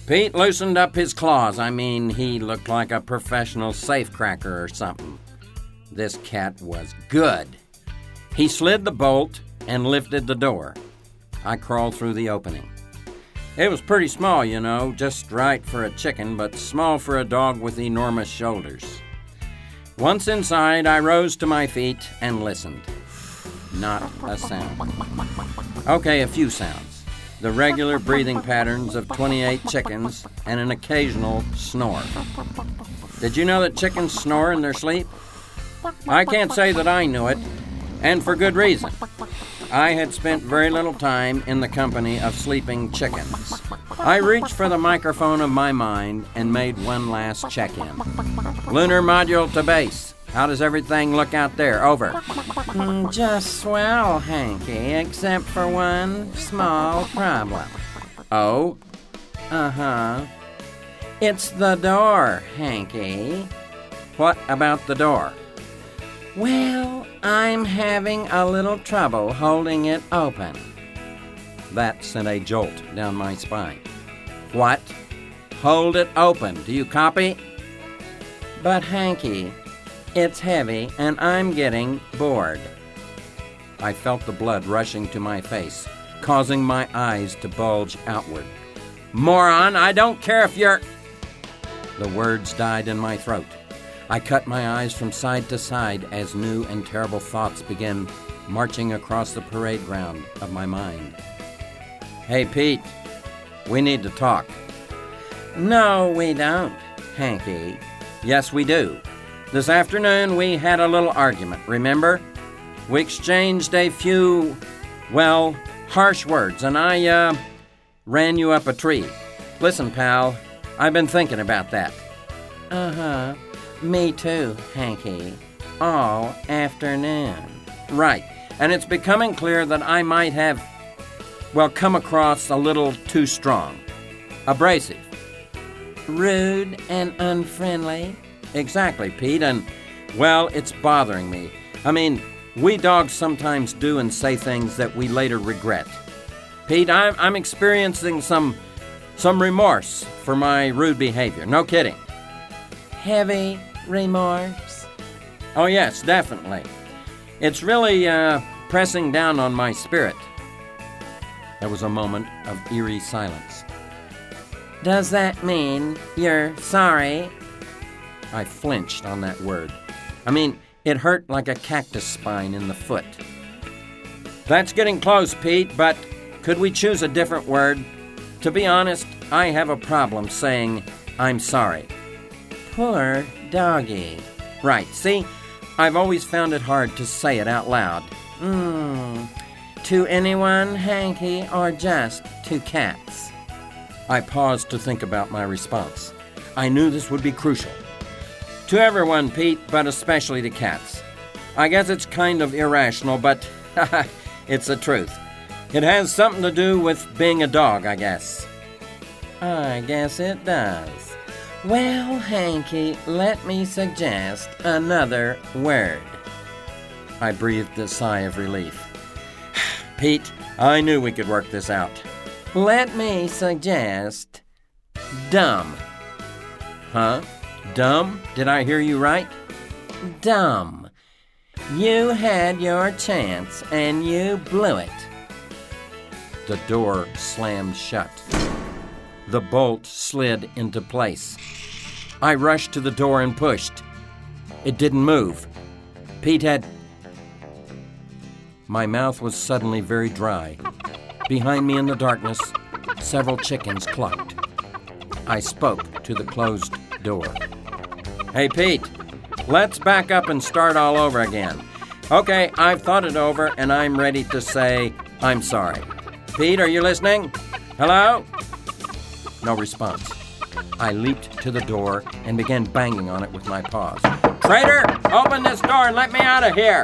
Pete loosened up his claws. He looked like a professional safecracker or something. This cat was good. He slid the bolt and lifted the door. I crawled through the opening. It was pretty small, just right for a chicken, but small for a dog with enormous shoulders. Once inside, I rose to my feet and listened. Not a sound. Okay, a few sounds. The regular breathing patterns of 28 chickens and an occasional snore. Did you know that chickens snore in their sleep? I can't say that I knew it, and for good reason. I had spent very little time in the company of sleeping chickens. I reached for the microphone of my mind and made one last check-in. Lunar module to base. How does everything look out there? Over. Just swell, Hanky, except for one small problem. Oh? Uh-huh. It's the door, Hanky. What about the door? Well, I'm having a little trouble holding it open. That sent a jolt down my spine. What? Hold it open. Do you copy? But, Hanky, it's heavy and I'm getting bored. I felt the blood rushing to my face, causing my eyes to bulge outward. Moron, I don't care if you're... The words died in my throat. I cut my eyes from side to side as new and terrible thoughts began marching across the parade ground of my mind. Hey, Pete, we need to talk. No, we don't, Hanky. Yes, we do. This afternoon we had a little argument, remember? We exchanged a few, harsh words, and I, ran you up a tree. Listen, pal, I've been thinking about that. Uh-huh. Me too, Hanky. All afternoon. Right. And it's becoming clear that I might have, come across a little too strong. Abrasive. Rude and unfriendly. Exactly, Pete, and, it's bothering me. We dogs sometimes do and say things that we later regret. Pete, I'm experiencing some remorse for my rude behavior. No kidding. Heavy remorse? Oh, yes, definitely. It's really pressing down on my spirit. There was a moment of eerie silence. Does that mean you're sorry? I flinched on that word. It hurt like a cactus spine in the foot. That's getting close, Pete, but could we choose a different word? To be honest, I have a problem saying I'm sorry. Poor doggy. Right, see? I've always found it hard to say it out loud. To anyone, Hanky, or just to cats? I paused to think about my response. I knew this would be crucial. To everyone, Pete, but especially to cats. I guess it's kind of irrational, but it's the truth. It has something to do with being a dog, I guess. I guess it does. Well, Hanky, let me suggest another word. I breathed a sigh of relief. Pete, I knew we could work this out. Let me suggest dumb. Huh? Dumb? Did I hear you right? Dumb. You had your chance and you blew it. The door slammed shut. The bolt slid into place. I rushed to the door and pushed. It didn't move. Pete had... My mouth was suddenly very dry. Behind me in the darkness, several chickens clucked. I spoke to the closed door. Hey, Pete, let's back up and start all over again. Okay, I've thought it over, and I'm ready to say I'm sorry. Pete, are you listening? Hello? No response. I leaped to the door and began banging on it with my paws. Traitor, open this door and let me out of here!